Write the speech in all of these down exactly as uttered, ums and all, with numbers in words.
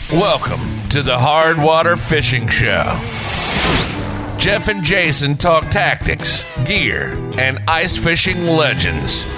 Welcome to the Hard Water Fishing Show. Jeff and Jason talk tactics, gear, and ice fishing legends.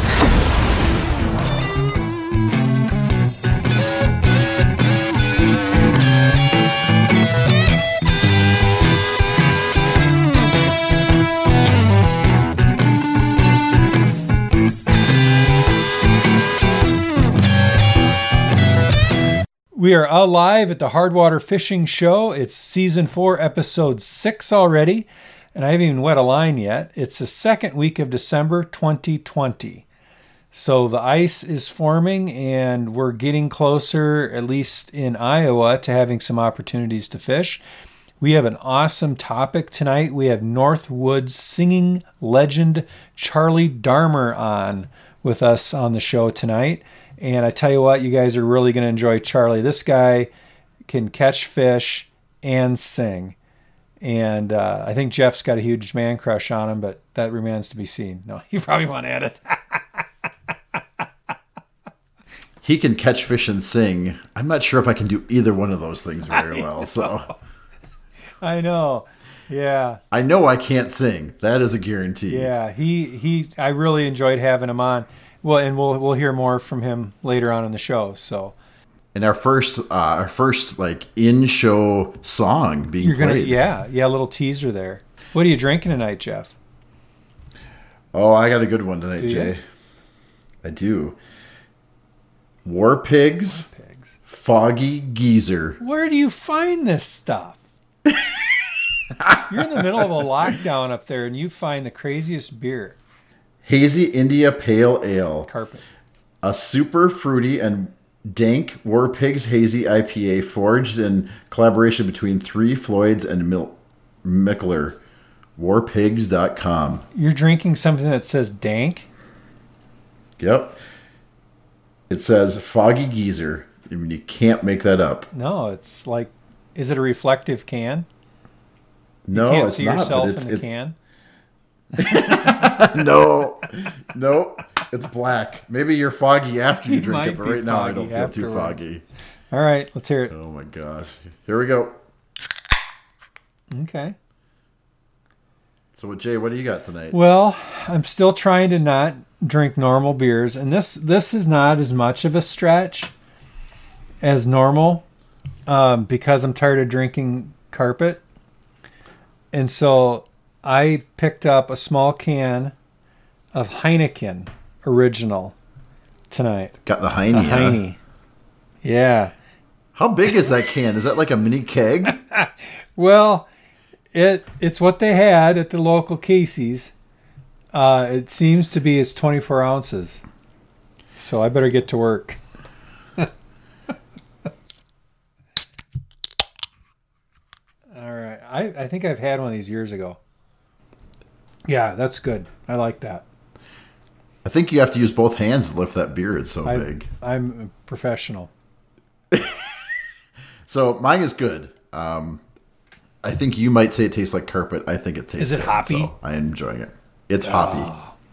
We are out live at the Hard Water Fishing Show. It's season four, episode six already, and I haven't even wet a line yet. It's the second week of December twenty twenty. So the ice is forming, and we're getting closer, at least in Iowa, to having some opportunities to fish. We have an awesome topic tonight. We have Northwoods singing legend Charlie Darmer on with us on the show tonight. And I tell you what, you guys are really going to enjoy Charlie. This guy can catch fish and sing. And uh, I think Jeff's got a huge man crush on him, but that remains to be seen. No, you probably want to add it. He can catch fish and sing. I'm not sure if I can do either one of those things very well. So I know. Yeah. I know I can't sing. That is a guarantee. Yeah, he he. I really enjoyed having him on. Well, and we'll we'll hear more from him later on in the show. So, and our first uh, our first like in show song being you're gonna played. yeah yeah a little teaser there. What are you drinking tonight, Jeff? Oh, I got a good one tonight, do Jay. I do. War Pigs, War Pigs, Foggy Geezer. Where do you find this stuff? You're in the middle of a lockdown up there, and you find the craziest beer. Hazy India Pale Ale. Carpet. A super fruity and dank War Pigs Hazy I P A forged in collaboration between Three Floyds and Mil- Mickler. war pigs dot com. You're drinking something that says dank? Yep. It says Foggy Geezer. I mean, you can't make that up. No, it's like, is it a reflective can? No, you can't it's see not. yourself But it's, in the it's, can? no, no, it's black. Maybe you're foggy after you It drink might it, but be right now I foggy don't feel too afterwards. foggy. All right, let's hear it. Oh my gosh. Here we go. Okay. So, Jay, what do you got tonight? Well, I'm still trying to not drink normal beers, and this this is not as much of a stretch as normal um, because I'm tired of drinking carpet. And so I picked up a small can of Heineken Original tonight. Got the Heine. A huh? Heine. Yeah. How big is that can? Is that like a mini keg? Well, it it's what they had at the local Casey's. Uh, it seems to be it's twenty-four ounces. So I better get to work. All right. I, I think I've had one of these years ago. Yeah, that's good. I like that. I think you have to use both hands to lift that beer. It's so I, big. I'm a professional. So mine is good. Um, I think you might say it tastes like carpet. I think it tastes Is it good, hoppy? So I'm enjoying it. It's hoppy.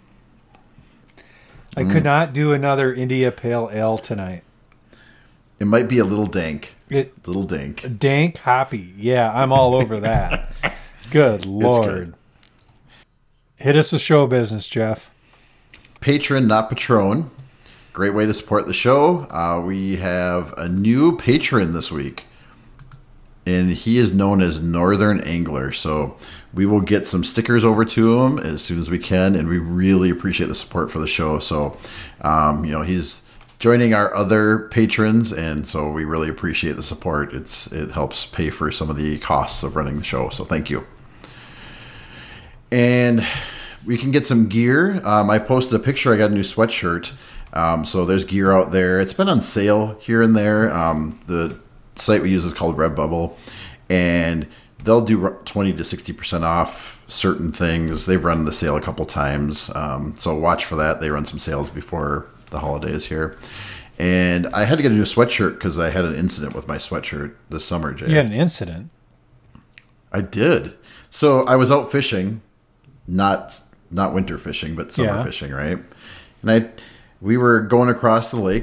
I mm. could not do another India Pale Ale tonight. It might be a little dank. It little dank. Dank hoppy. Yeah, I'm all over that. Good Lord. Good. Hit us with show business, Jeff. Patron, not Patron. Great way to support the show. Uh, we have a new patron this week, and he is known as Northern Angler. So we will get some stickers over to him as soon as we can, and we really appreciate the support for the show. So, um, you know, he's joining our other patrons, and so we really appreciate the support. It's it helps pay for some of the costs of running the show. So thank you. And we can get some gear. Um, I posted a picture. I got a new sweatshirt. Um, so there's gear out there. It's been on sale here and there. Um, the site we use is called Redbubble, and they'll do twenty to sixty percent off certain things. They've run the sale a couple times. Um, so watch for that. They run some sales before the holidays here. And I had to get a new sweatshirt because I had an incident with my sweatshirt this summer, Jay. You had an incident? I did. So I was out fishing, not not winter fishing, but summer Yeah. fishing, right? And I we were going across the lake,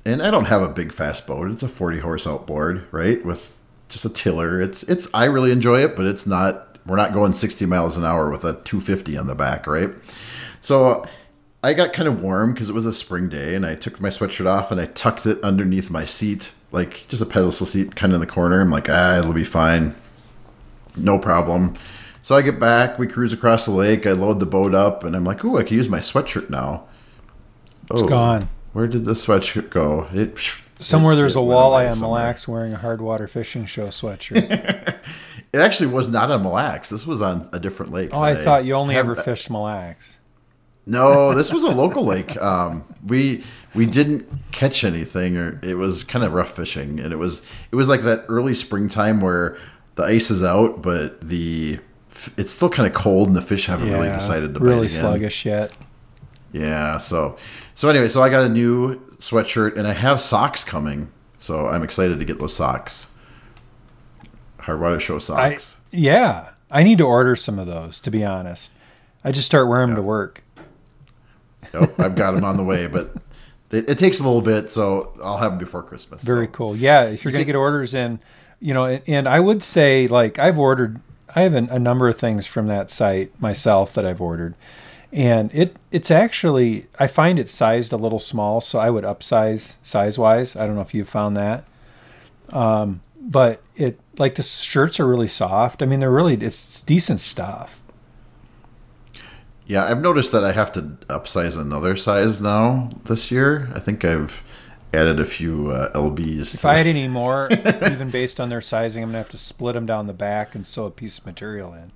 and I don't have a big fast boat. It's a forty horse outboard, right? With just a tiller. It's it's I really enjoy it, but it's not. We're not going sixty miles an hour with a two fifty on the back, right? So I got kind of warm because it was a spring day, and I took my sweatshirt off and I tucked it underneath my seat, like just a pedestal seat, kind of in the corner. I'm like, ah, it'll be fine, no problem. So I get back, we cruise across the lake, I load the boat up, and I'm like, ooh, I can use my sweatshirt now. It's oh, gone. Where did the sweatshirt go? It Somewhere it, there's it a walleye on somewhere. Mille Lacs wearing a hard water fishing show sweatshirt. It actually was not on Mille Lacs. This was on a different lake. Oh, I thought you only have, ever fished Mille Lacs. No, this was a local lake. Um, we we didn't catch anything, or it was kind of rough fishing, and it was it was like that early springtime where the ice is out, but the it's still kind of cold, and the fish haven't yeah, really decided to really bite again. sluggish yet. Yeah, so so anyway, so I got a new sweatshirt, and I have socks coming, so I'm excited to get those socks. Hardwater Show socks. I, yeah, I need to order some of those. To be honest, I just start wearing them yeah. to work. Yep, I've got them on the way, but it, it takes a little bit, so I'll have them before Christmas. Very so. cool. Yeah, if you're going to get orders in, you know, and, and I would say, like, I've ordered, I have a, a number of things from that site myself that I've ordered, and it it's actually, I find it sized a little small, so I would upsize size-wise. I don't know if you've found that. Um, but it, like, the shirts are really soft. I mean, they're really, it's decent stuff. Yeah, I've noticed that I have to upsize another size now this year. I think I've added a few uh, L Bs. If I had any more, even based on their sizing, I'm going to have to split them down the back and sew a piece of material in.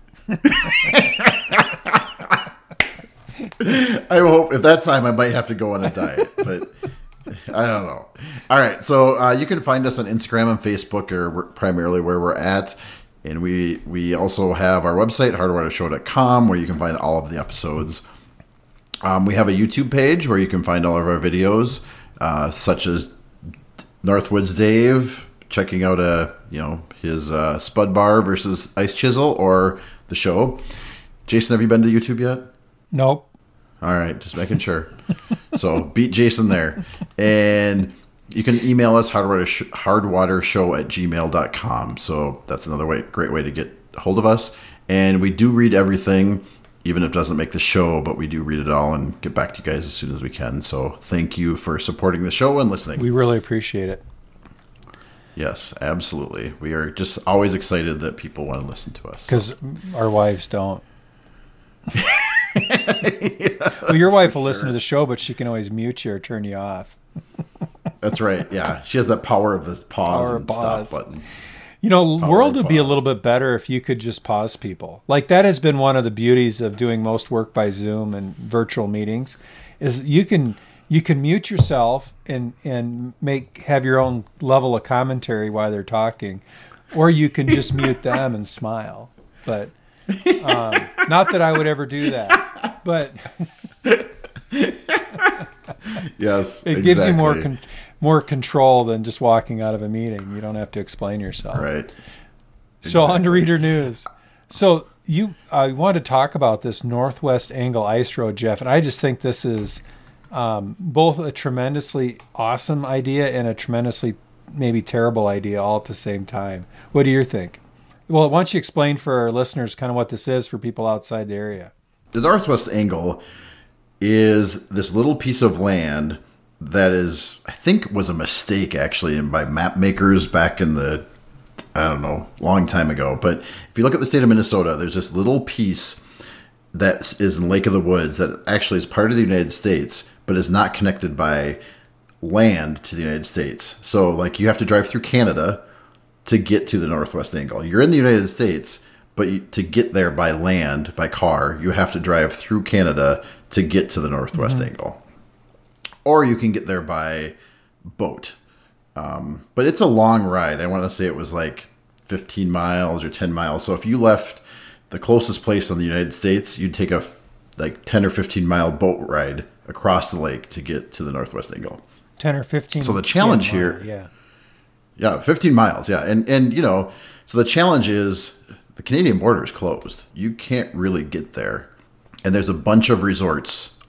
I hope, if that time, I might have to go on a diet, but I don't know. All right, so uh, you can find us on Instagram and Facebook, or primarily where we're at. And we we also have our website, hardwater show dot com, where you can find all of the episodes. Um, we have a YouTube page where you can find all of our videos, uh, such as Northwoods Dave checking out a you know his uh, Spud Bar versus Ice Chisel, or the show. Jason, have you been to YouTube yet? Nope. All right, just making sure. So beat Jason there. And you can email us, hardwater, hardwatershow at gmail dot com. So that's another way, great way to get a hold of us. And we do read everything, even if it doesn't make the show, but we do read it all and get back to you guys as soon as we can. So thank you for supporting the show and listening. We really appreciate it. Yes, absolutely. We are just always excited that people want to listen to us. Because so. our wives don't. Yeah, well, your wife will sure. listen to the show, but she can always mute you or turn you off. That's right. Yeah, she has that power of the pause power and pause. stop button. You know, Power world would pause. be a little bit better if you could just pause people. Like, that has been one of the beauties of doing most work by Zoom and virtual meetings, is you can you can mute yourself and and make have your own level of commentary while they're talking, or you can just mute them and smile. But um, not that I would ever do that, but yes, it exactly. gives you more con- more control than just walking out of a meeting. You don't have to explain yourself. Right. So Exactly. on to Reader News. So you, I uh, want to talk about this Northwest Angle Ice Road, Jeff, and I just think this is um, both a tremendously awesome idea and a tremendously maybe terrible idea all at the same time. What do you think? Well, why don't you explain for our listeners kind of what this is for people outside the area? The Northwest Angle is this little piece of land that is, I think, was a mistake actually by map makers back in the, I don't know, long time ago. But if you look at the state of Minnesota, there's this little piece that is in Lake of the Woods that actually is part of the United States, but is not connected by land to the United States. So, like, you have to drive through Canada to get to the Northwest Angle. You're in the United States, but you, to get there by land, by car, you have to drive through Canada to get to the Northwest mm-hmm. Angle. Or you can get there by boat. Um, but it's a long ride. I want to say it was like fifteen miles or ten miles. So if you left the closest place on the United States, you'd take a like ten or fifteen mile boat ride across the lake to get to the Northwest Angle. ten or fifteen. So the challenge yeah, here, yeah. Yeah, fifteen miles. Yeah. And, and, you know, so the challenge is the Canadian border is closed. You can't really get there. And there's a bunch of resorts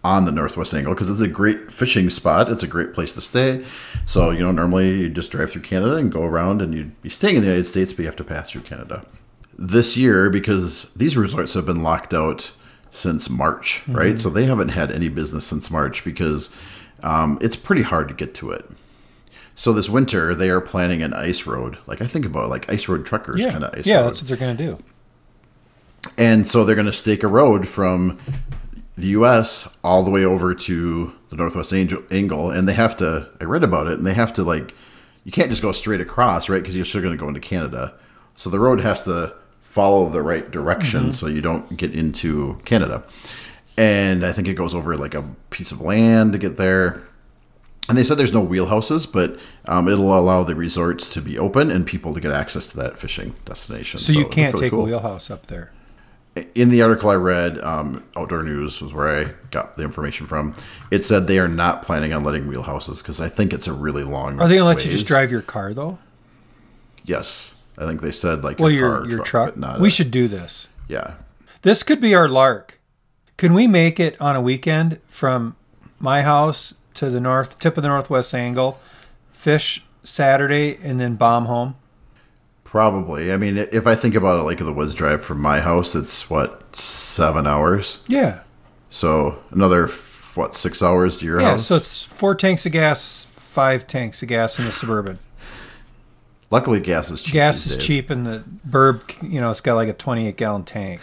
on the Northwest Angle because it's a great fishing spot. It's a great place to stay. So, you know, normally you just drive through Canada and go around and you'd be staying in the United States, but you have to pass through Canada. This year, because these resorts have been locked out since March, mm-hmm. right? So they haven't had any business since March because um, it's pretty hard to get to it. So this winter, they are planning an ice road. Like I think about it, like ice road truckers yeah. kind of ice yeah, road. Yeah, that's what they're going to do. And so they're going to stake a road from the U S all the way over to the Northwest Angle, and they have to, I read about it, and they have to like, you can't just go straight across, right? Because you're still going to go into Canada. So the road has to follow the right direction mm-hmm. so you don't get into Canada. And I think it goes over like a piece of land to get there. And they said there's no wheelhouses, but um, it'll allow the resorts to be open and people to get access to that fishing destination. So, so you can't really take cool. a wheelhouse up there. In the article I read, um, Outdoor News was where I got the information from. It said they are not planning on letting wheelhouses because I think it's a really long. Are they going to let ways. you just drive your car though? Yes, I think they said like well, a your car, your truck. truck. But not we a, should do this. Yeah, this could be our lark. Can we make it on a weekend from my house to the north tip of the Northwest Angle, fish Saturday, and then bomb home? Probably. I mean, if I think about it, like the Woods Drive from my house, it's what, seven hours? Yeah. So another, what, six hours to your yeah, house? Yeah, so it's four tanks of gas, five tanks of gas in the Suburban. Luckily, gas is cheap. Gas is days. cheap, and the Burb, you know, it's got like a twenty-eight gallon tank.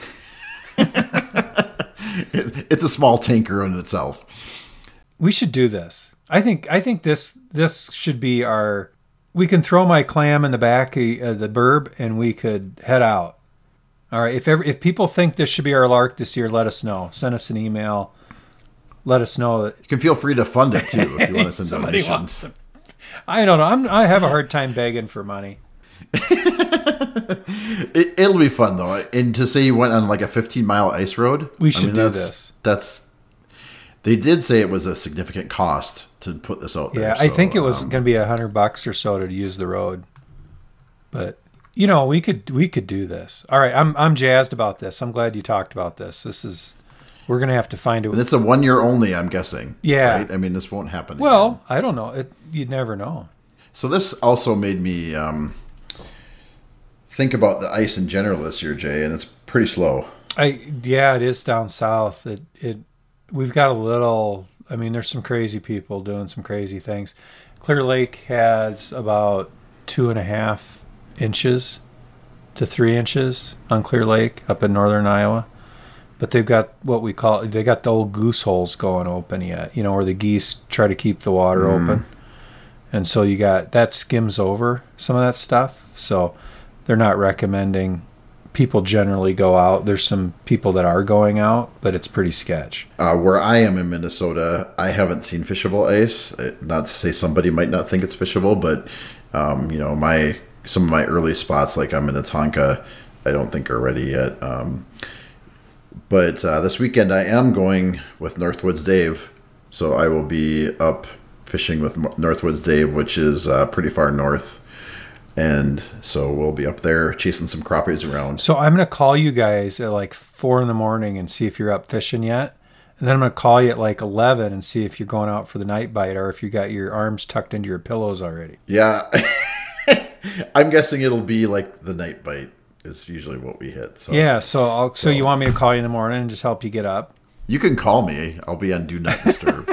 It's a small tanker in itself. We should do this. I think. I think this this should be our. We can throw my clam in the back of the Burb, and we could head out. All right. If ever, if people think this should be our lark this year, let us know. Send us an email. Let us know that you can feel free to fund it too if you want to send donations. To, I don't know. I'm, I have a hard time begging for money. it, it'll be fun though, and to say you went on like a fifteen mile ice road. We should I mean, do that's, this. That's. They did say it was a significant cost to put this out there. Yeah, so, I think it was um, going to be a hundred bucks or so to use the road, but you know we could we could do this. All right, I'm I'm jazzed about this. I'm glad you talked about this. This is we're going to have to find it. And it's a one year only, I'm guessing. Yeah, right? I mean, this won't happen. Well, again. I don't know. It you'd never know. So this also made me um, think about the ice in general this year, Jay, and it's pretty slow. I yeah, it is down south. It it we've got a little. I mean, there's some crazy people doing some crazy things. Clear Lake has about two and a half inches to three inches on Clear Lake up in northern Iowa. But they've got what we call, they got the old goose holes going open yet, you know, where the geese try to keep the water mm. open. And so you got, that skims over some of that stuff. So they're not recommending people generally go out. There's some people that are going out, but it's pretty sketch. Uh, where I am in Minnesota, I haven't seen fishable ice. Not to say somebody might not think it's fishable, but um, you know, my some of my early spots, like I'm in Minnetonka, I don't think are ready yet. Um, but uh, this weekend I am going with Northwoods Dave, so I will be up fishing with Northwoods Dave, which is uh, pretty far north. And so we'll be up there chasing some crappies around. So I'm going to call you guys at like four in the morning and see if you're up fishing yet. And then I'm going to call you at like eleven and see if you're going out for the night bite or if you got your arms tucked into your pillows already. Yeah. I'm guessing it'll be like the night bite is usually what we hit. So Yeah. So, I'll, so so you want me to call you in the morning and just help you get up? You can call me. I'll be on Do Not Disturb.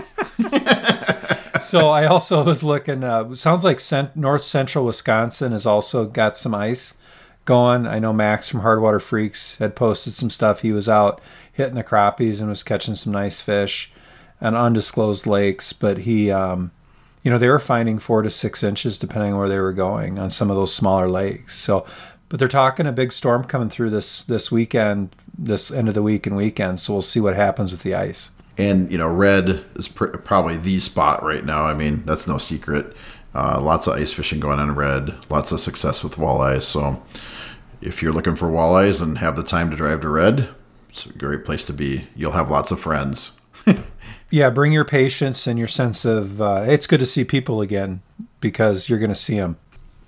So I also was looking, uh, sounds like cent- north central Wisconsin has also got some ice going. I know Max from Hardwater Freaks had posted some stuff. He was out hitting the crappies and was catching some nice fish on undisclosed lakes. But he, um, you know, they were finding four to six inches depending on where they were going on some of those smaller lakes. So, but they're talking a big storm coming through this, this weekend, this end of the week and weekend. So we'll see what happens with the ice. And, you know, Red is pr- probably the spot right now. I mean, that's no secret. Uh, lots of ice fishing going on in Red. Lots of success with walleyes. So if you're looking for walleyes and have the time to drive to Red, it's a great place to be. You'll have lots of friends. Yeah, bring your patience and your sense of... Uh, it's good to see people again because you're going to see them.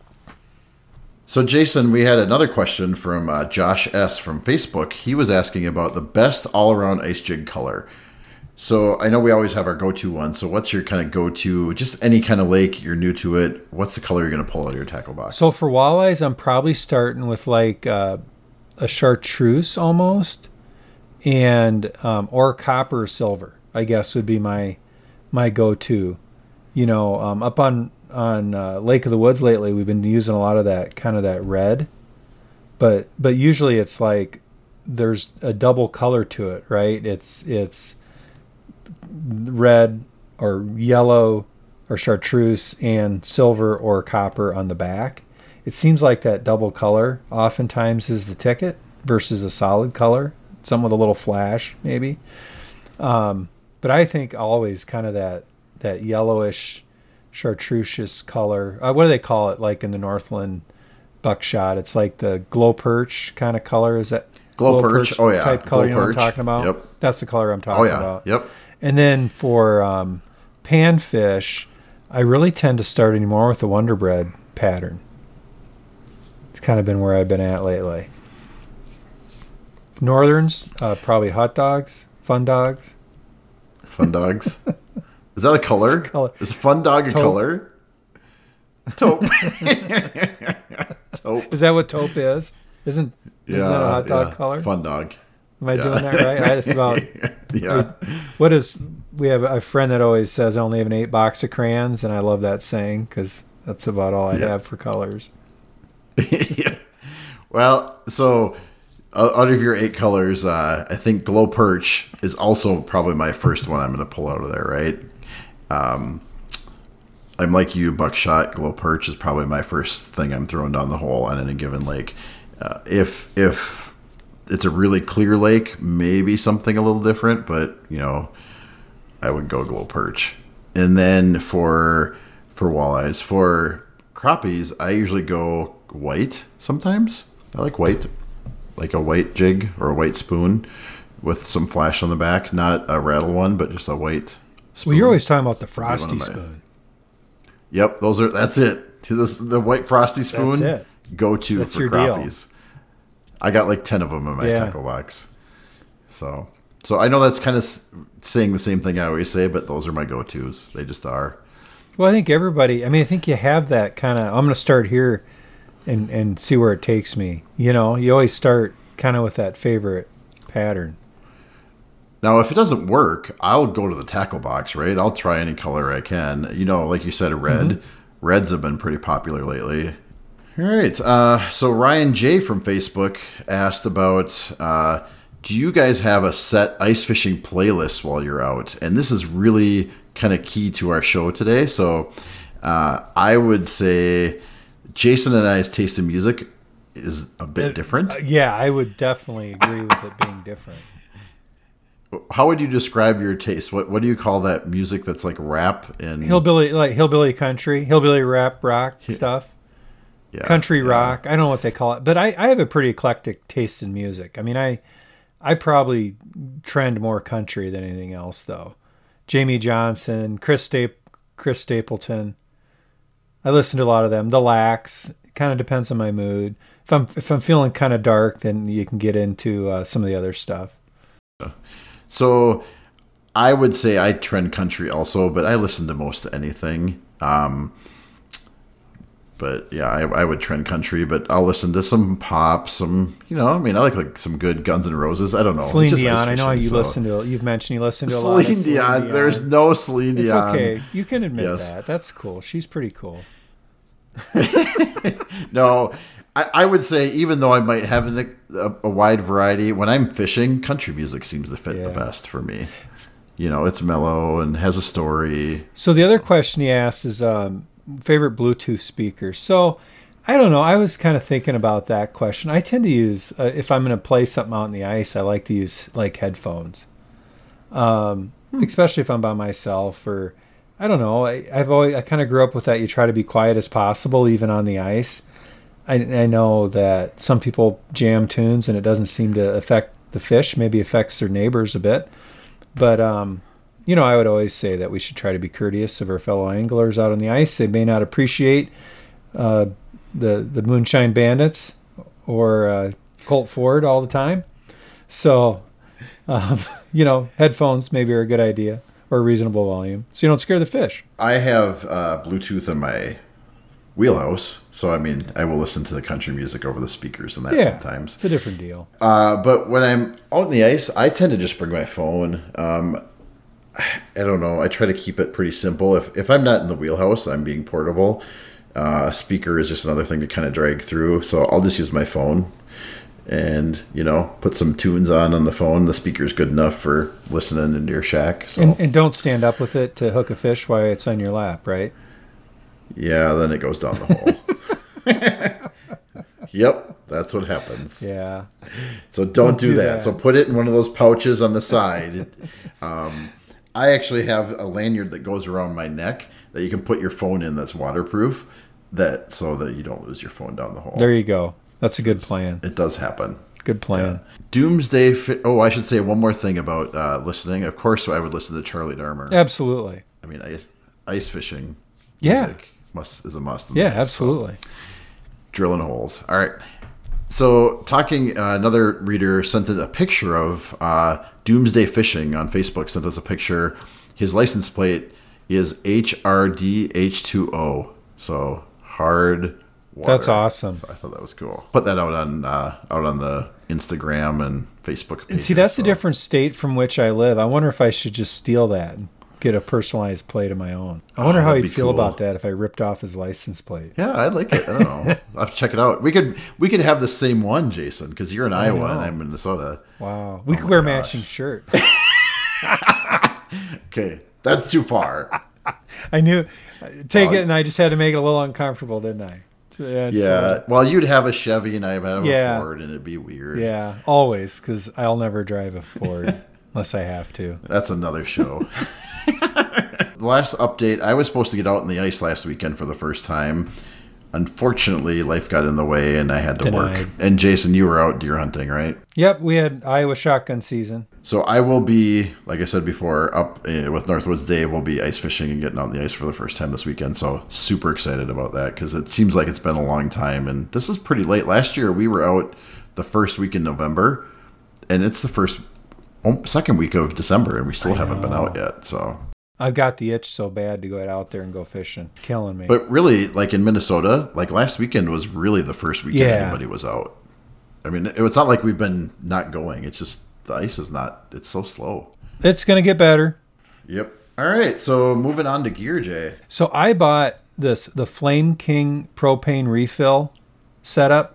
So, Jason, we had another question from uh, Josh S. from Facebook. He was asking about the best all-around ice jig color. So I know we always have our go-to one. So what's your kind of go-to, just any kind of lake, you're new to it, what's the color you're going to pull out of your tackle box? So for walleyes, I'm probably starting with like uh, a chartreuse almost, and um, or copper or silver, I guess would be my my go-to. You know, um, up on, on uh, Lake of the Woods lately, we've been using a lot of that, kind of that red. But but usually it's like there's a double color to it, right? It's it's red or yellow or chartreuse and silver or copper on the back. It seems like that double color oftentimes is the ticket versus a solid color, some with a little flash maybe. Um, but I think always kind of that that yellowish chartreuse color. Uh, what do they call it? Like in the Northland buckshot, it's like the glow perch kind of color. Is that glow, glow perch? perch? Oh yeah, type color. Glow you know perch. What I'm talking about? Yep, that's the color I'm talking oh, yeah. about. Yep. And then for um, panfish, I really tend to start anymore with the Wonder Bread pattern. It's kind of been where I've been at lately. Northerns, uh, probably hot dogs, fun dogs. Fun dogs. Is that a color? A color. Is fun dog a taupe. color? Taupe. Taupe. Is that what taupe is? Isn't yeah, isn't that a hot dog yeah. color? Fun dog. Am I yeah. doing that right? It's about yeah. What is? We have a friend that always says, "I only have an eight box of crayons," and I love that saying because that's about all I yeah. have for colors. yeah. Well, so out of your eight colors, uh, I think glow perch is also probably my first one I'm going to pull out of there, right? Um, I'm like you, buckshot, glow perch is probably my first thing I'm throwing down the hole on any given lake. Uh, if if it's a really clear lake, maybe something a little different, but you know, I would go glow perch. And then for for walleyes, for crappies, I usually go white sometimes. I like white, like a white jig or a white spoon with some flash on the back, not a rattle one, but just a white spoon. Well, you're always talking about the frosty my, spoon. Yep, those are. That's it. This, the white frosty spoon. That's it. Go to That's for your crappies. Deal. I got like ten of them in my yeah. tackle box. So, so I know that's kind of saying the same thing I always say, but those are my go-tos. They just are. Well, I think everybody. I mean, I think you have that kind of. I'm going to start here, and and see where it takes me. You know, you always start kind of with that favorite pattern. Now, if it doesn't work, I'll go to the tackle box, right? I'll try any color I can. You know, like you said, red. Mm-hmm. Reds have been pretty popular lately. All right. Uh, so Ryan J. from Facebook asked about, uh, do you guys have a set ice fishing playlist while you're out? And this is really kind of key to our show today. So uh, I would say Jason and I's taste in music is a bit uh, different. Uh, yeah, I would definitely agree with it being different. How would you describe your taste? What what do you call that music that's like rap and hillbilly, like hillbilly country, hillbilly rap, rock yeah. stuff? Yeah, country yeah. rock. I don't know what they call it, but I, I have a pretty eclectic taste in music. I mean, I I probably trend more country than anything else, though. Jamie Johnson, Chris Stap- Chris Stapleton. I listen to a lot of them. The Lax. It kind of depends on my mood. If I'm if I'm feeling kind of dark, then you can get into uh, some of the other stuff. So I would say I trend country also, but I listen to most anything. Um, but yeah, I, I would trend country, but I'll listen to some pop, some, you know, I mean, I like like some good Guns N' Roses. I don't know. Celine Dion. I know you so. listen to, you've mentioned you listen to a Celine lot of Celine Dion. Dion. There's no Celine Dion. It's okay. You can admit yes. that. That's cool. She's pretty cool. No, I, I would say even though I might have a, a, a wide variety, when I'm fishing, country music seems to fit yeah. the best for me. You know, it's mellow and has a story. So the other question he asked is um, favorite Bluetooth speaker. So I don't know. I was kind of thinking about that question. I tend to use, uh, if I'm going to play something out on the ice, I like to use like headphones, um, hmm. especially if I'm by myself or I don't know. I, I've always I kind of grew up with that. You try to be quiet as possible, even on the ice. I, I know that some people jam tunes and it doesn't seem to affect the fish. Maybe affects their neighbors a bit. But, um, you know, I would always say that we should try to be courteous of our fellow anglers out on the ice. They may not appreciate uh, the, the Moonshine Bandits or uh, Colt Ford all the time. So, um, you know, headphones maybe are a good idea or a reasonable volume so you don't scare the fish. I have uh, Bluetooth in my wheelhouse, so I mean, I will listen to the country music over the speakers and that Yeah, sometimes. it's a different deal. Uh, but when I'm out on the ice, I tend to just bring my phone. Um, I don't know. I try to keep it pretty simple. If if I'm not in the wheelhouse, I'm being portable. Uh, a speaker is just another thing to kind of drag through. So I'll just use my phone and, you know, put some tunes on on the phone. The speaker's good enough for listening into your shack. So And, and don't stand up with it to hook a fish while it's on your lap, right? yeah, then it goes down the hole. Yep, that's what happens. Yeah. So don't, Don't do, do that. that. So put it in one of those pouches on the side. It, um, I actually have a lanyard that goes around my neck that you can put your phone in that's waterproof, that so that you don't lose your phone down the hole. There you go. That's a good plan. It does happen. Good plan. Yeah. Doomsday. Fi- oh, I should say one more thing about uh, listening. Of course, I would listen to Charlie Darmer. Absolutely. I mean, ice, ice fishing. Yeah. Music must is a must. in Yeah, this, absolutely. So. Drilling holes. All right. So, talking, uh, another reader sent in a picture of uh, Doomsday Fishing on Facebook. Sent us a picture. His license plate is H R D H two O. So hard water. That's awesome. So I thought that was cool. Put that out on uh, out on the Instagram and Facebook pages. And see, that's so. a different state from which I live. I wonder if I should just steal that and get a personalized plate of my own. I wonder Oh, how that'd he'd be feel cool. about that if I ripped off his license plate. Yeah, I'd like it. I don't know. I'll have to check it out. We could we could have the same one, Jason, because you're in Iowa and I'm in Minnesota. Wow. We Oh could my wear gosh. matching shirts. Okay, that's too far. I knew. Take Well, it, and I just had to make it a little uncomfortable, didn't I? Yeah. Yeah. so- Well, you'd have a Chevy and I'd have Yeah. a Ford, and it'd be weird. yeah, always, because I'll never drive a Ford unless I have to. That's another show. The last update, I was supposed to get out on the ice last weekend for the first time. Unfortunately, life got in the way and I had to Denied. work. And Jason, you were out deer hunting, right? Yep, we had Iowa shotgun season. So I will be, like I said before, up uh, with Northwoods Dave. We'll be ice fishing and getting out on the ice for the first time this weekend. So super excited about that because it seems like it's been a long time. And this is pretty late. Last year we were out the first week in November, and it's the first, oh, second week of December, and we still I haven't been know. out yet. So, I've got the itch so bad to go out there and go fishing. Killing me. but really, like in Minnesota, like last weekend was really the first weekend Yeah. anybody was out. I mean, it, it's not like we've been not going. It's just the ice is not. It's so slow. It's going to get better. Yep. All right. So moving on to gear, Jay. So I bought this the Flame King propane refill setup.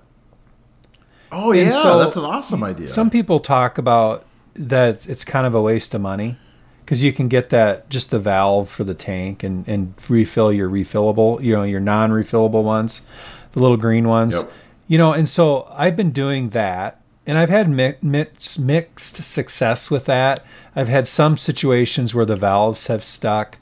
Oh And yeah, so that's an awesome idea. Some people talk about that it's kind of a waste of money because you can get that just the valve for the tank and, and refill your refillable, you know, your non-refillable ones, the little green ones. Yep. You know, and so I've been doing that, and I've had mi- mixed, mixed success with that. I've had some situations where the valves have stuck.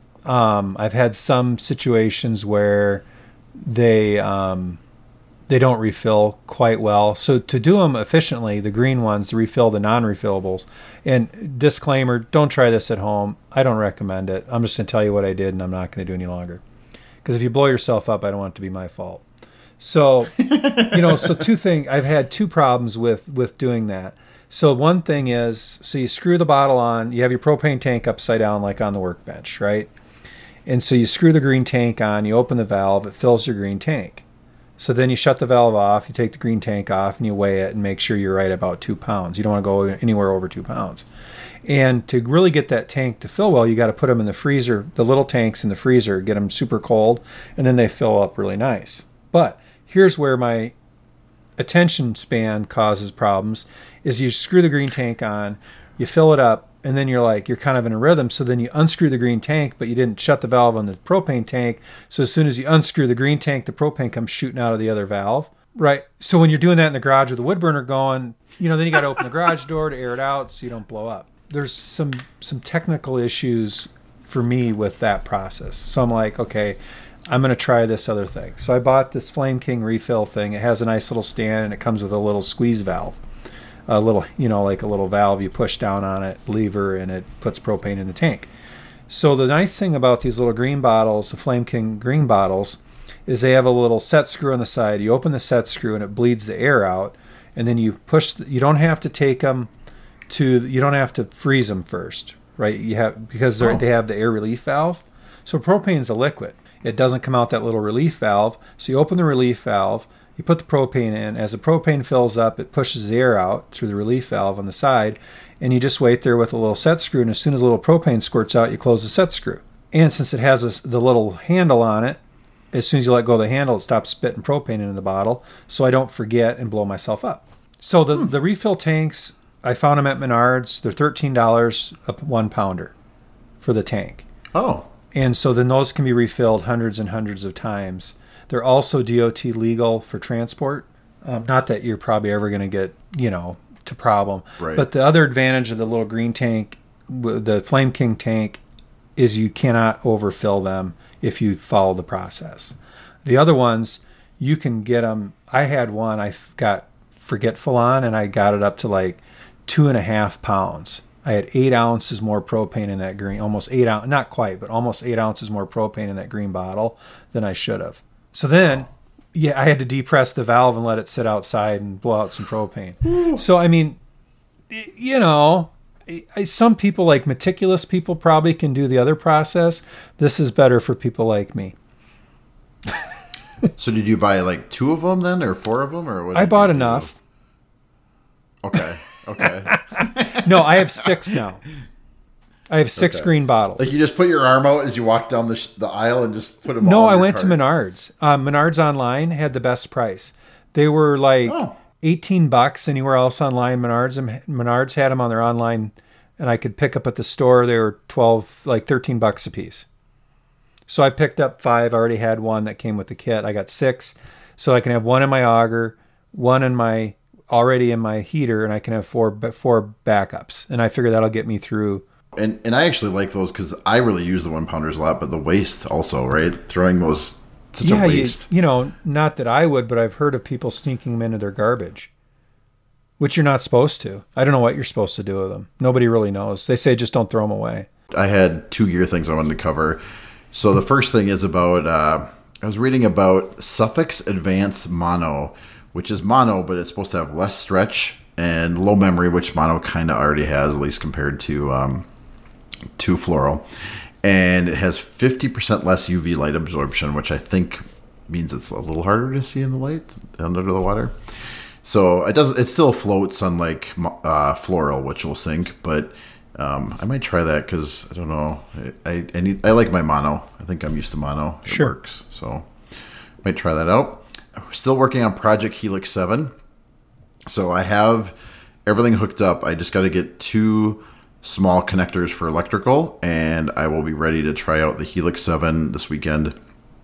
Um, I've had some situations where they um, they don't refill quite well. So to do them efficiently, the green ones, to refill the non-refillables. And disclaimer, don't try this at home. I don't recommend it. I'm just going to tell you what I did, and I'm not going to do any longer. Because if you blow yourself up, I don't want it to be my fault. So, you know, so two things, I've had two problems with, with doing that. So one thing is, so you screw the bottle on, you have your propane tank upside down like on the workbench, right? And so you screw the green tank on, you open the valve, it fills your green tank. So then you shut the valve off, you take the green tank off, and you weigh it and make sure you're right about two pounds. You don't want to go anywhere over two pounds. And to really get that tank to fill well, you got to put them in the freezer, the little tanks in the freezer, get them super cold, and then they fill up really nice. But here's where my attention span causes problems, is you screw the green tank on, you fill it up, and then you're like, you're kind of in a rhythm. So then you unscrew the green tank, but you didn't shut the valve on the propane tank. So as soon as you unscrew the green tank, the propane comes shooting out of the other valve. Right. So when you're doing that in the garage with the wood burner going, you know, then you got to open the garage door to air it out so you don't blow up. There's some some technical issues for me with that process. So I'm like, okay, I'm going to try this other thing. So I bought this Flame King refill thing. It has a nice little stand, and it comes with a little squeeze valve. A little, you know, like a little valve you push down on it, lever, and it puts propane in the tank. So the nice thing about these little green bottles, the Flame King green bottles, is they have a little set screw on the side. You open the set screw and it bleeds the air out, and then you push. The, you don't have to take them to, you don't have to freeze them first, right? You have, because they're, Oh. they have the air relief valve. So propane is a liquid. It doesn't come out that little relief valve. So you open the relief valve, you put the propane in. As the propane fills up, it pushes the air out through the relief valve on the side, and you just wait there with a little set screw, and as soon as a little propane squirts out, you close the set screw. And since it has this, the little handle on it, as soon as you let go of the handle, it stops spitting propane into the bottle, so I don't forget and blow myself up. So the, hmm. the refill tanks, I found them at Menards. They're thirteen dollars a one pounder for the tank. Oh. And so then those can be refilled hundreds and hundreds of times. They're also D O T legal for transport. Um, not that you're probably ever going to get, you know, to problem. Right. But the other advantage of the little green tank, the Flame King tank, is you cannot overfill them if you follow the process. The other ones, you can get them. I had one I got forgetful on, and I got it up to like two and a half pounds. I had eight ounces more propane in that green, almost eight ounces, not quite, but almost eight ounces more propane in that green bottle than I should have. So then, yeah, I had to depress the valve and let it sit outside and blow out some propane. So, I mean, you know, I, some people, like meticulous people, probably can do the other process. This is better for people like me. So did you buy like two of them then, or four of them, or what? I bought enough. Okay. Okay. No, I have six now. I have six okay. green bottles. Like you just put your arm out as you walk down the sh- the aisle and just put them. No, all in I your went cart. to Menards. Uh, Menards online had the best price. They were like oh. eighteen bucks anywhere else online. Menards and Menards had them on their online, and I could pick up at the store. They were twelve, like thirteen bucks a piece. So I picked up five. I already had one that came with the kit. I got six, so I can have one in my auger, one in my already in my heater, and I can have four four backups. And I figure that'll get me through. And and I actually like those because I really use the one pounders a lot, but the waste also, right? Throwing those such yeah, a waste. You, you know, not that I would, but I've heard of people sneaking them into their garbage, which you're not supposed to. I don't know what you're supposed to do with them. Nobody really knows. They say just don't throw them away. I had two gear things I wanted to cover. So the first thing is about, uh, I was reading about Suffix Advanced Mono, which is mono, but it's supposed to have less stretch and low memory, which mono kind of already has, at least compared to um, to fluoro. And it has fifty percent less U V light absorption, which I think means it's a little harder to see in the light under the water. So it does. It still floats unlike uh, fluoro, which will sink, but um, I might try that because I don't know. I I, need, I like my mono. I think I'm used to mono. It sure. works. So might try that out. We're still working on Project Helix seven. So I have everything hooked up. I just got to get two small connectors for electrical, and I will be ready to try out the Helix seven this weekend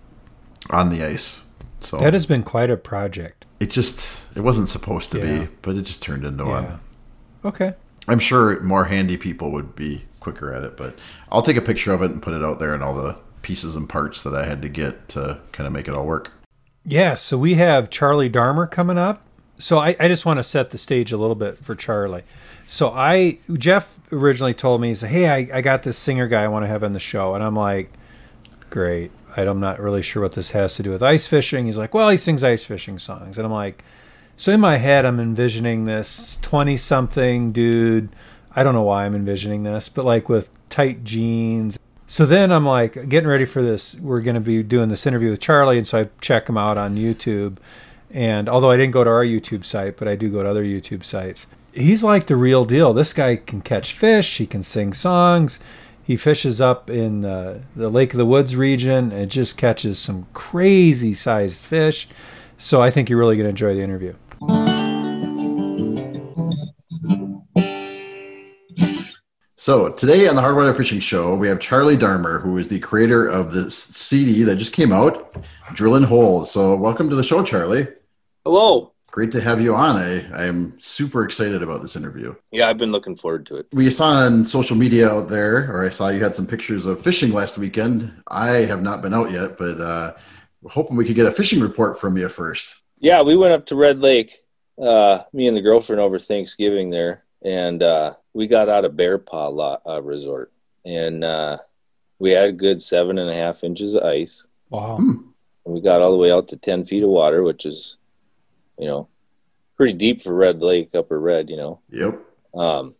on the ice. So that has been quite a project. It just, it wasn't supposed to yeah. be, but it just turned into yeah. one. Okay. I'm sure more handy people would be quicker at it, but I'll take a picture of it and put it out there and all the pieces and parts that I had to get to kind of make it all work. Yeah, so we have Charlie Darmer coming up. So I, I just want to set the stage a little bit for Charlie. So I, Jeff originally told me, he said, hey, I, I got this singer guy I want to have on the show. And I'm like, great. I'm not really sure what this has to do with ice fishing. He's like, well, he sings ice fishing songs. And I'm like, so in my head, I'm envisioning this twenty-something dude. I don't know why I'm envisioning this, but like with tight jeans. So then I'm like getting ready for this. We're going to be doing this interview with Charlie. And so I check him out on YouTube. And although I didn't go to our YouTube site, but I do go to other YouTube sites. He's like the real deal. This guy can catch fish. He can sing songs. He fishes up in uh, the Lake of the Woods region and just catches some crazy sized fish. So I think you're really going to enjoy the interview. So today on the Hardwater Fishing Show, we have Charlie Darmer, who is the creator of this C D that just came out, Drilling Holes. So welcome to the show, Charlie. Hello. Great to have you on. I, I'm super excited about this interview. Yeah, I've been looking forward to it. We saw on social media out there, or I saw you had some pictures of fishing last weekend. I have not been out yet, but uh, we're hoping we could get a fishing report from you first. Yeah, we went up to Red Lake, uh, me and the girlfriend over Thanksgiving there, and uh, we got out of Bear Paw lot, uh, Resort, and uh, we had a good seven and a half inches of ice. Wow. Hmm. And we got all the way out to ten feet of water, which is, you know, pretty deep for Red Lake, Upper Red, you know. Yep. Um,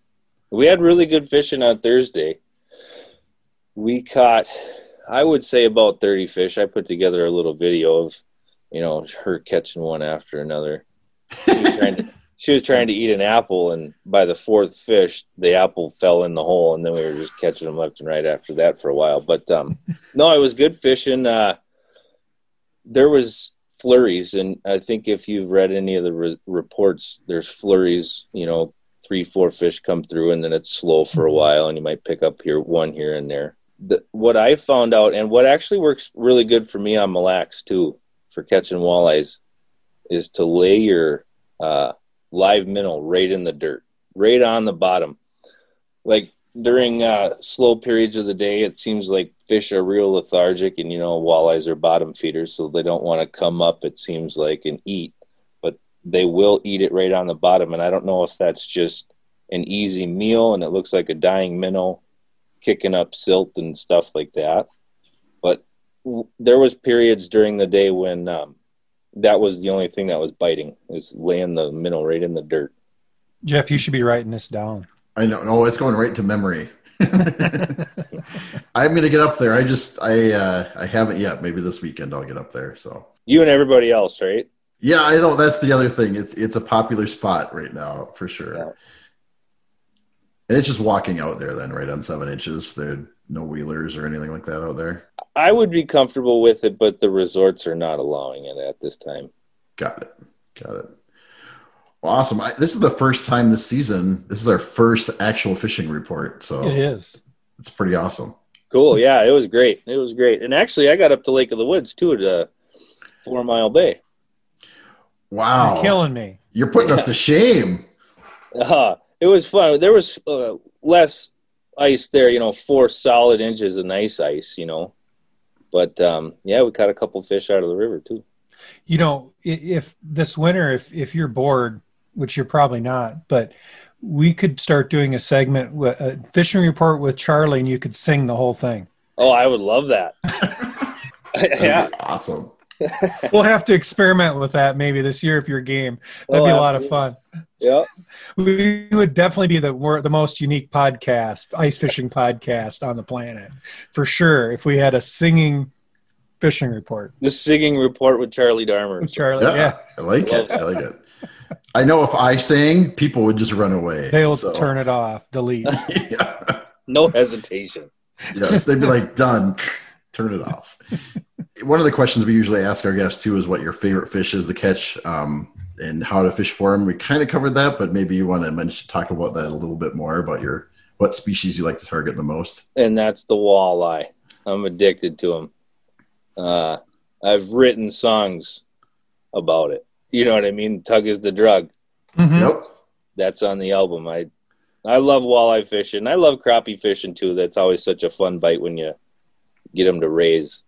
We had really good fishing on Thursday. We caught, I would say, about thirty fish. I put together a little video of, you know, her catching one after another. She was trying to, she was trying to eat an apple, and by the fourth fish, the apple fell in the hole, and then we were just catching them left and right after that for a while. But, um, no, it was good fishing. Uh, there was flurries, and I think if you've read any of the re- reports, there's flurries, you know, three, four fish come through, and then it's slow for a while, and you might pick up here one here and there. The, what I found out, and what actually works really good for me on Mille Lacs too, for catching walleyes, is to lay your uh, live minnow right in the dirt, right on the bottom. Like during uh, slow periods of the day, it seems like fish are real lethargic, and, you know, walleyes are bottom feeders, so they don't want to come up, it seems like, and eat. But they will eat it right on the bottom, and I don't know if that's just an easy meal and it looks like a dying minnow kicking up silt and stuff like that. But w- there was periods during the day when um, that was the only thing that was biting, is laying the minnow right in the dirt. Jeff, you should be writing this down. I know. No, it's going right to memory. I'm going to get up there. I just, I, uh, I haven't yet. Maybe this weekend I'll get up there. So you and everybody else, right? Yeah, I know. That's the other thing. It's, it's a popular spot right now for sure. Yeah. And it's just walking out there then, right on seven inches. There are no wheelers or anything like that out there. I would be comfortable with it, but the resorts are not allowing it at this time. Got it. Got it. Well, awesome. I, this is the first time this season. This is our first actual fishing report. So It is. It's pretty awesome. Cool. Yeah, it was great. It was great. And actually, I got up to Lake of the Woods too, at uh, Four Mile Bay. Wow. You're killing me. You're putting us to shame. Uh, it was fun. There was uh, less ice there, you know, four solid inches of nice ice, you know. But, um, yeah, we caught a couple fish out of the river, too. You know, i- if this winter, if, if you're bored, which you're probably not, but we could start doing a segment, with a fishing report with Charlie, and you could sing the whole thing. Oh, I would love that. That'd Yeah. be awesome. We'll have to experiment with that maybe this year if you're game. That'd Oh, be a lot of absolutely. fun. Yeah. We would definitely be the wor- the most unique podcast, ice fishing podcast on the planet, for sure. If we had a singing fishing report The singing report with Charlie Darmer. with Charlie, Yeah, yeah, I like it. I like it. I know if I sang, people would just run away. they'll so. turn it off, delete. Yeah. No hesitation. Yes, they'd be like, done. Turn it off. One of the questions we usually ask our guests too is what your favorite fish is to catch, um, and how to fish for them. We kind of covered that, but maybe you want to mention, talk about that a little bit more about your what species you like to target the most. And that's the walleye. I'm addicted to them. Uh, I've written songs about it. You know what I mean? Tug is the drug. Mhm. Yep. That's on the album. I I love walleye fishing. I love crappie fishing too. That's always such a fun bite when you get them to raise.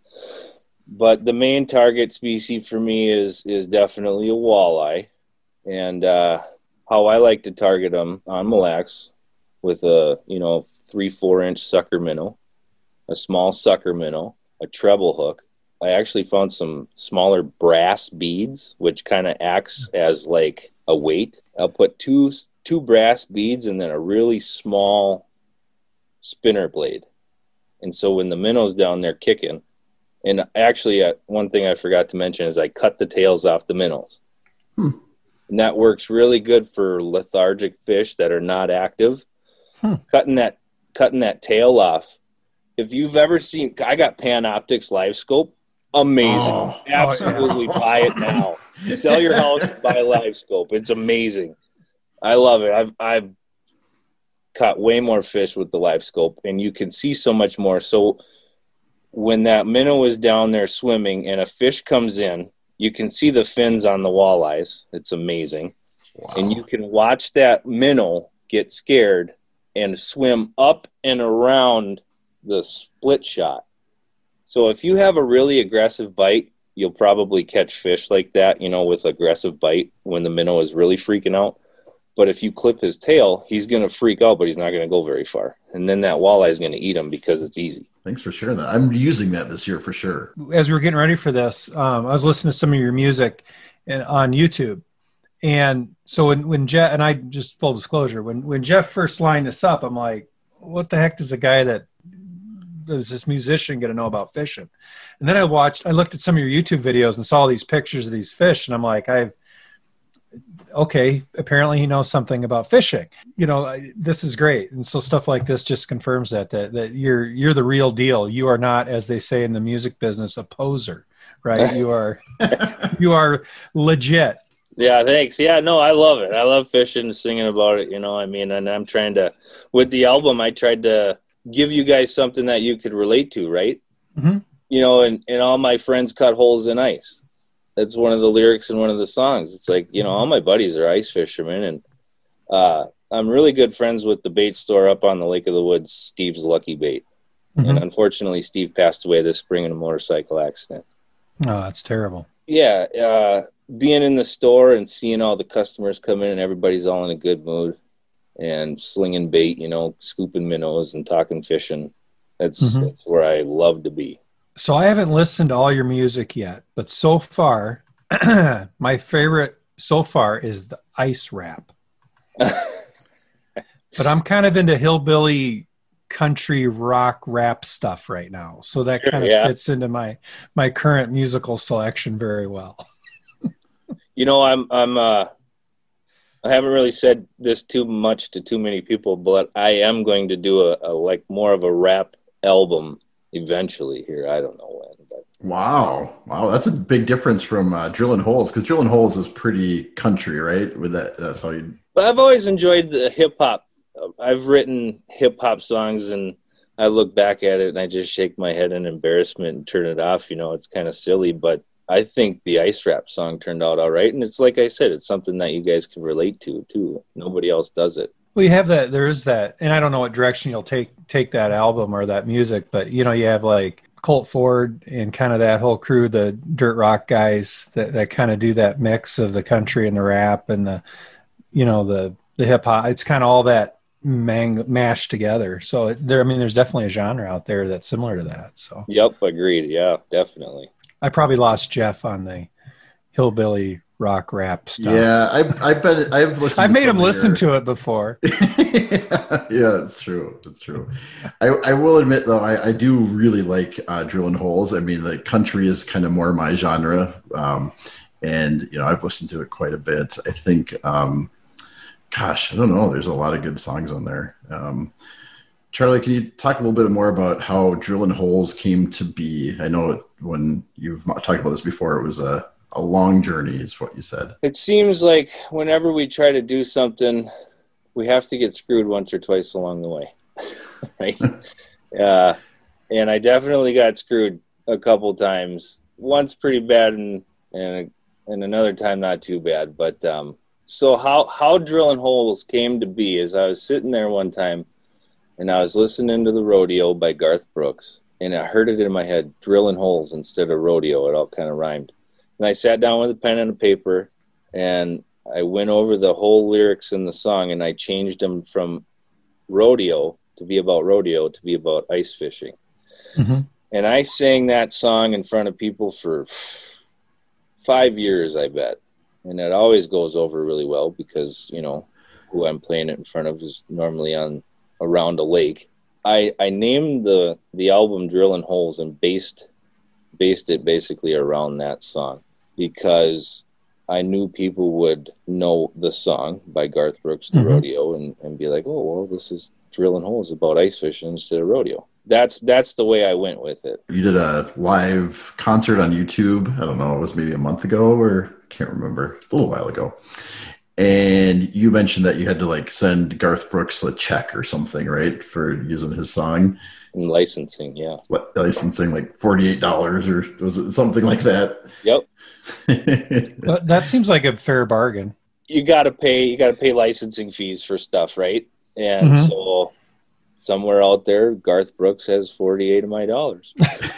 But the main target species for me is is definitely a walleye. And uh, how I like to target them on Mille Lacs with a, you know, three, four inch sucker minnow, a small sucker minnow, a treble hook. I actually found some smaller brass beads, which kind of acts as like a weight. I'll put two two brass beads and then a really small spinner blade. And so when the minnow's down there kicking, and actually uh, one thing I forgot to mention is I cut the tails off the minnows. Hmm. And that works really good for lethargic fish that are not active. Hmm. Cutting that cutting that tail off. If you've ever seen, I got Panoptix Live Scope. Amazing. Oh. Absolutely buy it now. Sell your house, buy Live Scope. It's amazing. I love it. I've I've caught way more fish with the Live Scope, and you can see so much more. So when that minnow is down there swimming and a fish comes in, you can see the fins on the walleyes. It's amazing. Wow. And you can watch that minnow get scared and swim up and around the split shot. So if you have a really aggressive bite, you'll probably catch fish like that, you know, with aggressive bite when the minnow is really freaking out. But if you clip his tail, he's going to freak out, but he's not going to go very far. And then that walleye is going to eat him because it's easy. Thanks for sharing that. I'm using that this year for sure. As we were getting ready for this, um, I was listening to some of your music and, on YouTube, And so when, when Jeff, and I just full disclosure, when, when Jeff first lined this up, I'm like, what the heck does a guy that was this musician going to know about fishing? And then I watched, I looked at some of your YouTube videos and saw these pictures of these fish. And I'm like, I've, okay, apparently he knows something about fishing. You know, this is great. And so stuff like this just confirms that, that, that you're, you're the real deal. You are not, as they say in the music business, a poser, right? You are, you are legit. Yeah, thanks. Yeah, no, I love it. I love fishing and singing about it, you know, I mean, and I'm trying to, with the album, I tried to give you guys something that you could relate to, right? Mm-hmm. You know, and, and all my friends cut holes in ice. That's one of the lyrics in one of the songs. It's like, you know, all my buddies are ice fishermen, and uh, I'm really good friends with the bait store up on the Lake of the Woods, Steve's Lucky Bait. Mm-hmm. And unfortunately, Steve passed away this spring in a motorcycle accident. Oh, that's terrible. Yeah, uh, being in the store and seeing all the customers come in and everybody's all in a good mood and slinging bait, you know, scooping minnows and talking fishing. That's, mm-hmm. that's where I love to be. So I haven't listened to all your music yet, but so far, my favorite so far is the ice rap. But I'm kind of into hillbilly country rock rap stuff right now. So that kind of yeah. fits into my, my current musical selection very well. You know, I'm, I'm, uh, I haven't really said this too much to too many people, but I am going to do a, a like more of a rap album eventually here. I don't know when. But. Wow. Wow. That's a big difference from uh, Drilling Holes, because Drilling Holes is pretty country, right? With that, that's how you. But I've always enjoyed the hip hop. I've written hip hop songs, and I look back at it and I just shake my head in embarrassment and turn it off. You know, it's kind of silly, but I think the ice rap song turned out all right. And it's like I said, it's something that you guys can relate to too. Nobody else does it. Well, you have that, there is that, and I don't know what direction you'll take, take that album or that music, but you know, you have like Colt Ford and kind of that whole crew, the dirt rock guys that, that kind of do that mix of the country and the rap and the, you know, the, the hip hop. It's kind of all that mang- mashed together. So it, there, I mean, there's definitely a genre out there that's similar to that. So. Yep. Agreed. Yeah, definitely. I probably lost Jeff on the hillbilly rock rap stuff. Yeah, I've I've been I've listened. I've to made him listen your... to it before. Yeah, it's true. It's true. I, I will admit though, I, I do really like uh, Drilling Holes. I mean, the country is kind of more my genre, um, and you know, I've listened to it quite a bit. I think, um, gosh, I don't know. There's a lot of good songs on there. Um, Charlie, can you talk a little bit more about how Drilling Holes came to be? I know when you've talked about this before, it was a, a long journey, is what you said. It seems like whenever we try to do something, we have to get screwed once or twice along the way. Right? uh, and I definitely got screwed a couple times. Once pretty bad and, and, and another time not too bad. But um, so how, how Drilling Holes came to be is I was sitting there one time, and I was listening to the Rodeo by Garth Brooks, and I heard it in my head, Drilling Holes instead of rodeo. It all kind of rhymed. And I sat down with a pen and a paper, and I went over the whole lyrics in the song, and I changed them from rodeo to be about rodeo to be about ice fishing. Mm-hmm. And I sang that song in front of people for five years, I bet. And it always goes over really well because, you know, who I'm playing it in front of is normally on around a lake. I, I named the, the album Drilling Holes and based based it basically around that song because I knew people would know the song by Garth Brooks, The mm-hmm. Rodeo, and, and be like, oh, well, this is Drilling Holes about ice fishing instead of rodeo. That's that's the way I went with it. You did a live concert on YouTube. I don't know, it was maybe a month ago or I can't remember, a little while ago. And you mentioned that you had to like send Garth Brooks a check or something, right, for using his song. And licensing, yeah. What, licensing like forty-eight dollars or was it something like that? Yep. That seems like a fair bargain. You got to pay. You got to pay licensing fees for stuff, right? And mm-hmm. so somewhere out there, Garth Brooks has forty-eight of my dollars.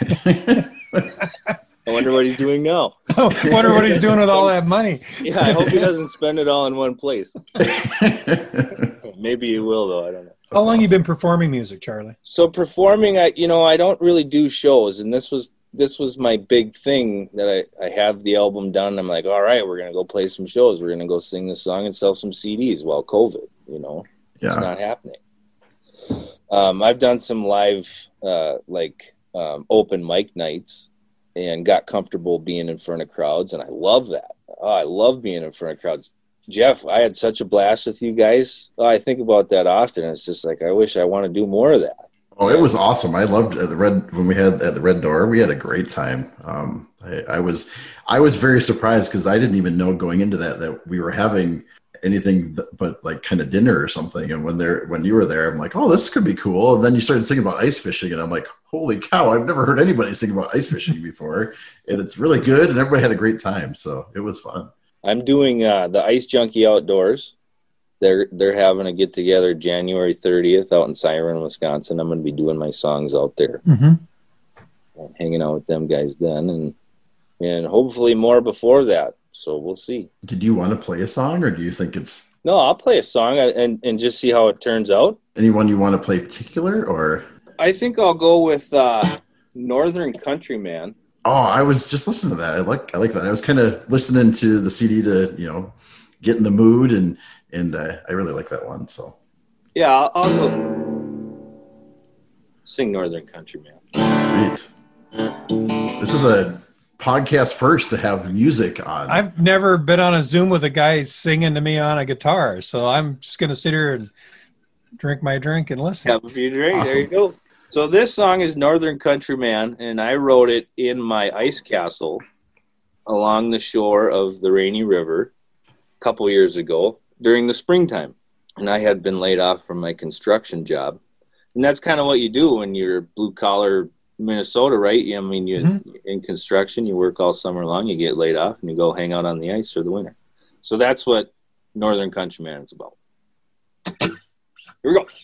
I wonder what he's doing now. Oh, I wonder what he's doing with all that money. Yeah, I hope he doesn't spend it all in one place. Maybe he will, though. I don't know. That's How long awesome. You been performing music, Charlie? So performing, I you know, I don't really do shows, and this was this was my big thing that I, I have the album done. I'm like, all right, we're going to go play some shows. We're going to go sing this song and sell some C Ds. Well, COVID, you know, yeah. It's not happening. Um, I've done some live, uh, like um, open mic nights and got comfortable being in front of crowds. And I love that. Oh, I love being in front of crowds. Jeff, I had such a blast with you guys. Oh, I think about that often. It's just like, I wish I want to do more of that. Oh, it was awesome. I loved at the Red when we had at the Red Door. We had a great time. Um, I, I was I was very surprised because I didn't even know going into that that we were having anything but like kind of dinner or something. And when there when you were there, I'm like, oh, this could be cool. And then you started singing about ice fishing, and I'm like, holy cow! I've never heard anybody sing about ice fishing before, and it's really good. And everybody had a great time, so it was fun. I'm doing uh, the Ice Junkie Outdoors. They're they're having a get together January thirtieth out in Siren, Wisconsin. I'm going to be doing my songs out there, mm-hmm. hanging out with them guys then, and and hopefully more before that. So we'll see. Did you want to play a song, or do you think it's? No, I'll play a song and and just see how it turns out. Anyone you want to play particular, or? I think I'll go with uh, Northern Countryman. Oh, I was just listening to that. I like I like that. I was kind of listening to the C D to you know get in the mood and. And uh, I really like that one. So, yeah, I'll, I'll go sing Northern Countryman. Sweet. This is a podcast first to have music on. I've never been on a Zoom with a guy singing to me on a guitar, so I'm just going to sit here and drink my drink and listen. Have a few drinks. Awesome. There you go. So this song is Northern Countryman, and I wrote it in my ice castle along the shore of the Rainy River a couple years ago. During the springtime, and I had been laid off from my construction job, and that's kind of what you do when you're blue collar Minnesota, right? I mean, you mm-hmm. in construction, you work all summer long, you get laid off, and you go hang out on the ice for the winter. So that's what Northern Countryman is about. Here we go.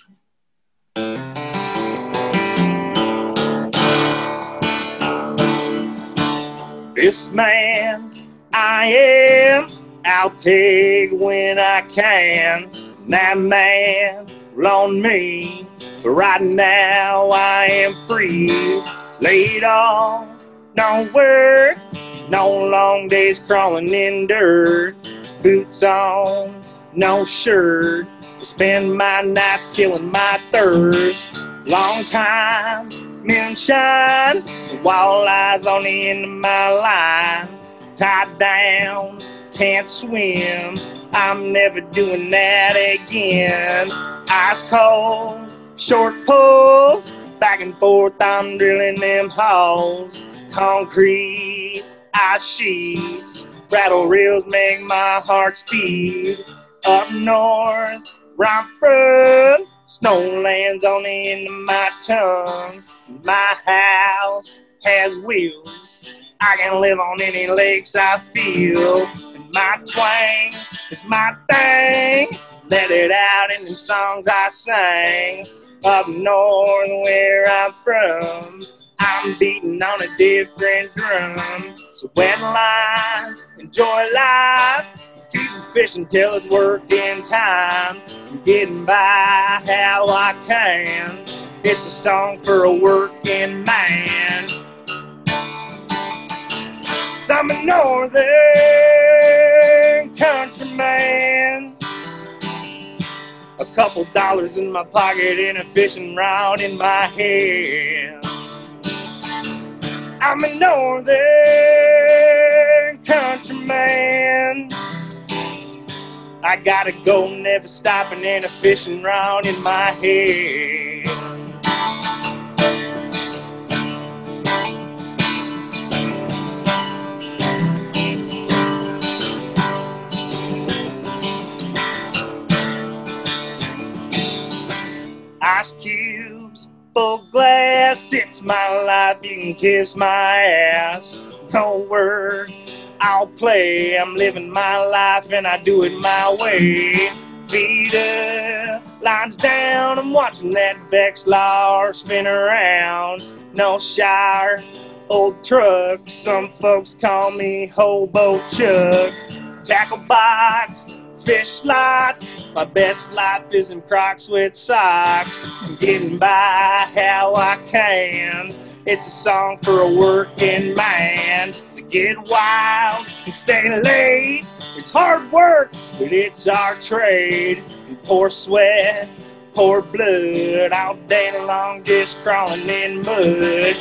This man I am, I'll take when I can. That man loaned me, but right now I am free. Laid off, don't work, no long days crawling in dirt. Boots on, no shirt, spend my nights killing my thirst. Long time, moonshine, walleyes on the end of my line. Tied down, can't swim, I'm never doing that again. Ice cold, short pulls, back and forth I'm drilling them holes. Concrete, ice sheets, rattle reels make my heart speed. Up north, Romford, snow lands on the end of my tongue. My house has wheels, I can live on any lakes I feel. And my twang is my thing, let it out in them songs I sang. Up north where I'm from, I'm beating on a different drum. So wet lines, enjoy life, keep fishing till it's working time. I'm getting by how I can, it's a song for a working man. I'm a northern countryman. A couple dollars in my pocket and a fishing rod in my hand. I'm a northern countryman. I gotta go, never stopping, and a fishing rod in my hand. Ice cubes, full glass, it's my life, you can kiss my ass. No word, I'll play, I'm living my life and I do it my way. Feeder, lines down, I'm watching that Vexilar spin around. No shower, old truck, some folks call me Hobo Chuck. Tackle box, fish slots, my best life is in Crocs with socks. I'm getting by how I can, It's a song for a working man. So get wild and stay late. It's hard work, but it's our trade. And pour sweat, pour blood, all day long just crawling in mud.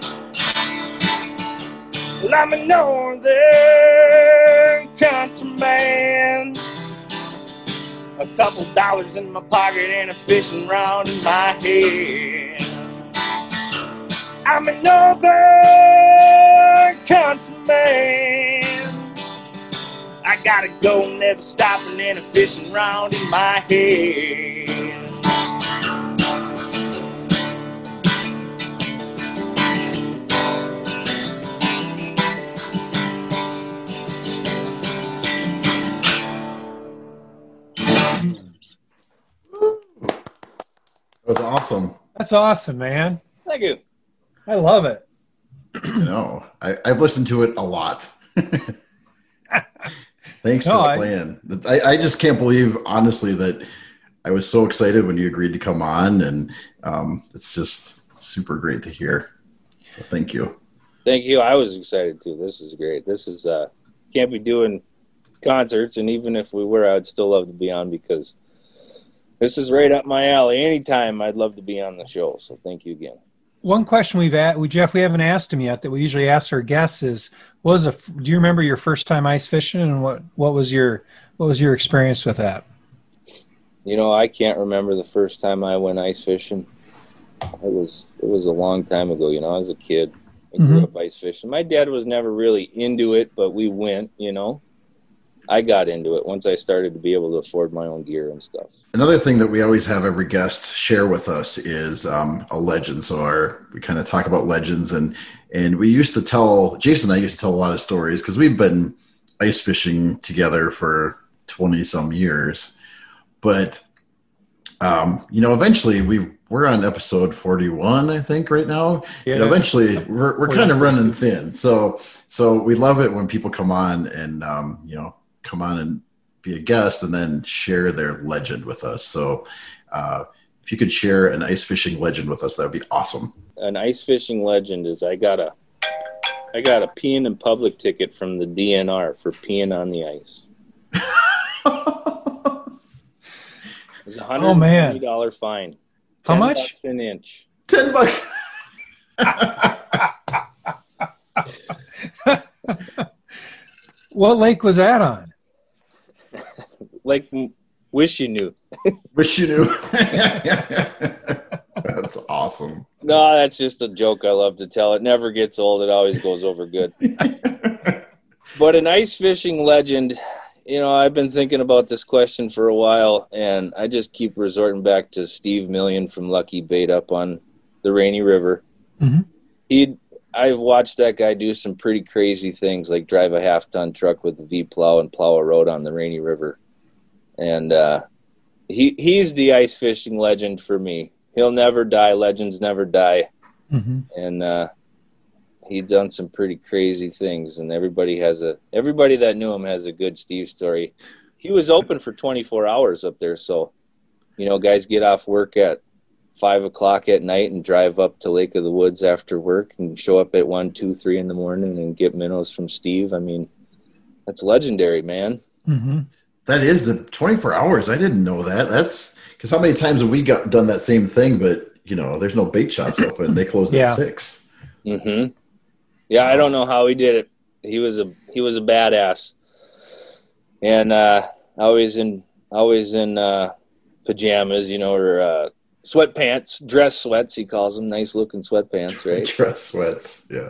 Well, I'm a northern countryman. A couple dollars in my pocket and a fishing rod in my hand. I'm a northern countryman. I gotta go, never stopping, and a fishing rod in my hand. That was awesome. That's awesome, man. Thank you. I love it. You know, I, I've listened to it a lot. Thanks No, for the I- plan. I, I just can't believe, honestly, that I was so excited when you agreed to come on, and um, it's just super great to hear. So thank you. Thank you. I was excited too. This is great. This is uh can't be doing concerts, and even if we were, I'd still love to be on because this is right up my alley. Anytime I'd love to be on the show. So thank you again. One question we've asked, we, Jeff, we haven't asked him yet that we usually ask our guests is, what was a, do you remember your first time ice fishing, and what, what was your what was your experience with that? You know, I can't remember the first time I went ice fishing. It was it was a long time ago. You know, I was a kid. I grew Mhm. up ice fishing. My dad was never really into it, but we went, you know. I got into it once I started to be able to afford my own gear and stuff. Another thing that we always have every guest share with us is um, a legend. So our, we kind of talk about legends, and and we used to tell, Jason and I used to tell a lot of stories because we've been ice fishing together for twenty some years. But, um, you know, eventually we we're on episode forty-one, I think, right now. Yeah. You know, eventually we're we're kind of running thin. So so we love it when people come on and, um, you know, come on and be a guest and then share their legend with us. So uh, if you could share an ice fishing legend with us, that would be awesome. An ice fishing legend is I got a I got a peeing in public ticket from the D N R for peeing on the ice. It was a hundred Oh, man. twenty dollar fine. How ten much? bucks an inch. ten bucks. What lake was that on? Like, wish you knew. Wish you knew. That's awesome. No, that's just a joke I love to tell. It never gets old. It always goes over good. But an ice fishing legend, you know, I've been thinking about this question for a while, and I just keep resorting back to Steve Million from Lucky Bait up on the Rainy River. Mhm. He, I've watched that guy do some pretty crazy things, like drive a half-ton truck with a V-plow and plow a road on the Rainy River. And uh, he he's the ice fishing legend for me. He'll never die. Legends never die. Mm-hmm. And uh, he's done some pretty crazy things, and everybody has a everybody that knew him has a good Steve story. He was open for twenty-four hours up there, so you know, guys get off work at five o'clock at night and drive up to Lake of the Woods after work and show up at one, two, three in the morning and get minnows from Steve. I mean, that's legendary, man. Mm-hmm. That is the twenty-four hours. I didn't know that. That's because how many times have we got done that same thing? But you know, there's no bait shops open. They close Yeah. at six. Mm-hmm. Yeah, I don't know how he did it. He was a he was a badass, and uh, always in always in uh, pajamas, you know, or uh, sweatpants, dress sweats. He calls them nice looking sweatpants, right? Dress sweats. Yeah.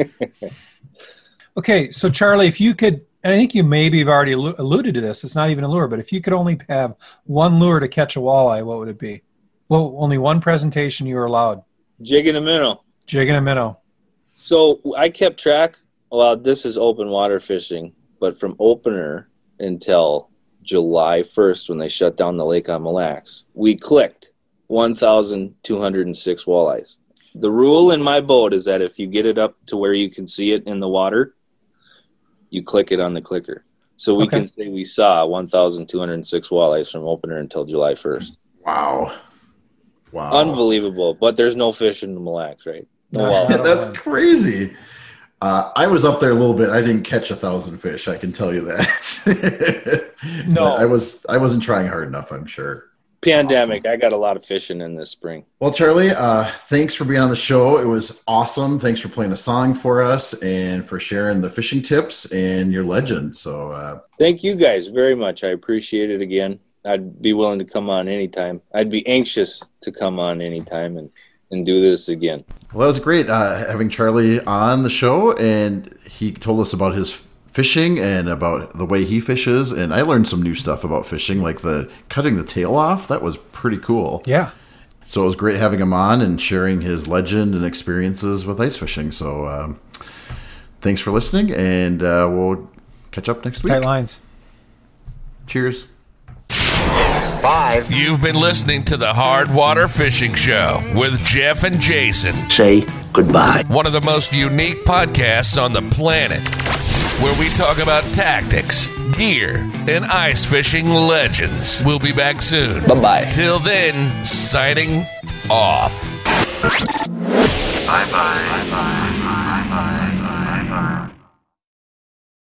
Okay, so Charlie, if you could, and I think you maybe have already allu- alluded to this, it's not even a lure, but if you could only have one lure to catch a walleye, what would it be? Well, only one presentation you were allowed. Jigging a minnow. Jig and a minnow. So I kept track. Well, this is open water fishing, but from opener until July first when they shut down the lake on Mille Lacs, we clicked one thousand two hundred six walleyes. The rule in my boat is that if you get it up to where you can see it in the water, you click it on the clicker. So we Okay. can say we saw one thousand two hundred six walleyes from opener until July first. Wow. Wow. Unbelievable. But there's no fish in the Mille Lacs, right? No Not- walleye. not That's one. crazy. Uh, I was up there a little bit. I didn't catch a thousand fish. I can tell you that. No. But I was. I wasn't trying hard enough, I'm sure. Pandemic. I got a lot of fishing in this spring. Well, Charlie, uh, thanks for being on the show. It was awesome. Thanks for playing a song for us and for sharing the fishing tips and your legend. So, uh, Thank you guys very much. I appreciate it again. I'd be willing to come on anytime. I'd be anxious to come on anytime and, and do this again. well, that was great uh, having Charlie on the show, and he told us about his fishing and about the way he fishes. And I learned some new stuff about fishing, like the cutting the tail off. That was pretty cool. Yeah. So it was great having him on and sharing his legend and experiences with ice fishing. So um, thanks for listening, and uh, we'll catch up next week. Tight lines. Cheers. Five. You've been listening to the Hard Water Fishing Show with Jeff and Jason, Say goodbye. one of the most unique podcasts on the planet, where we talk about tactics, gear, and ice fishing legends. We'll be back soon. Bye-bye. Till then, signing off. Bye-bye. Bye-bye.